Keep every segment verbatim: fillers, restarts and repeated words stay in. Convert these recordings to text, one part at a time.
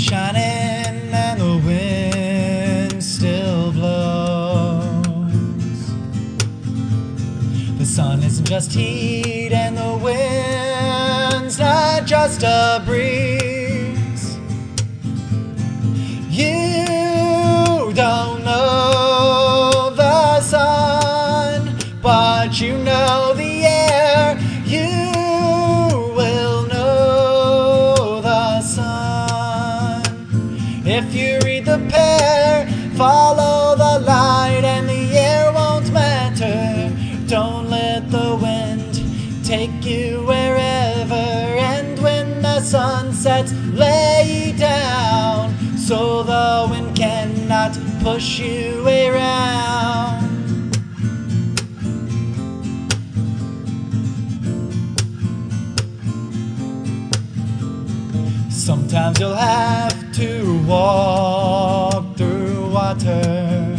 shining and the wind still blows. The sun isn't just heat and the wind's not just a breeze. You don't know the sun, but you know the air. You will know the sun. If you read the pair, follow the light, and the air won't matter. Don't let the wind take you wherever, and when the sun sets, lay down, so the wind cannot push you around. Sometimes you'll have to walk through water.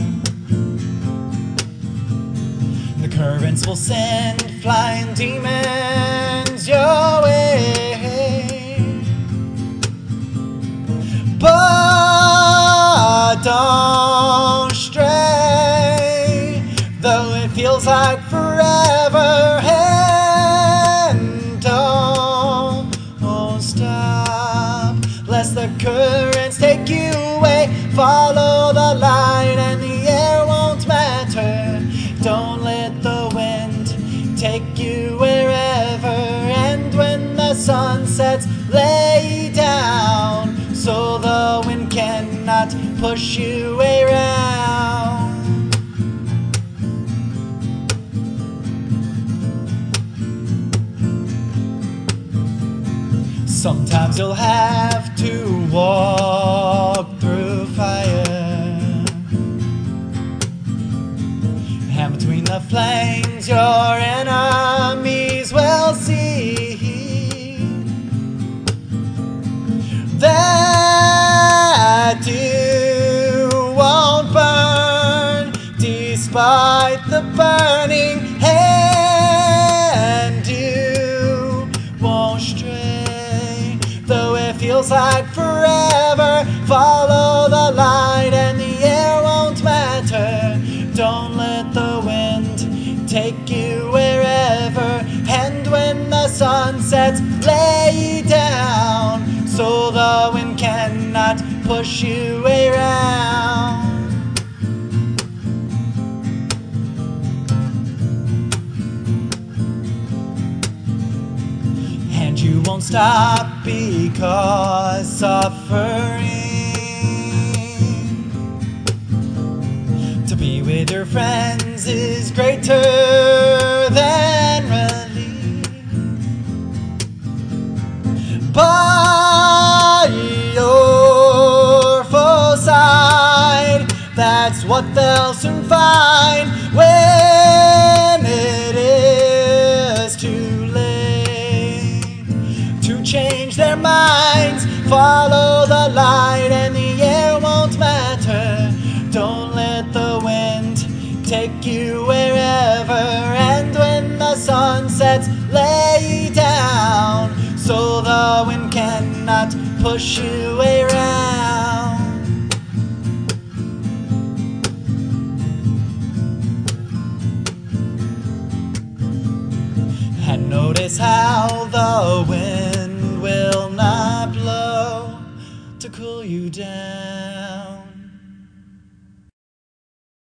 The currents will send flying demons your way. But don't stray, though it feels like forever. And don't stop, lest the currents take you away. Follow the light and the air won't matter. Don't let the wind take you wherever, and when the sun sets, lay down, so the wind cannot push you around. Sometimes you'll have to walk through fire, and between the flames your enemies will see that you won't burn despite the burning, and you won't stray, though it feels like forever. Follow the light and the air won't matter. Don't let the wind take you wherever, and when the sun sets, lay down, so the wind cannot push you around. And you won't stop because suffering to be with your friends is greater than relief. By your full side, that's what they'll soon find when it is too late to change their minds. Follow the light and the air won't matter. Don't let the wind take you wherever, and when the sun sets, lay down, so the wind cannot push you around. And notice how the wind will not blow to cool you down.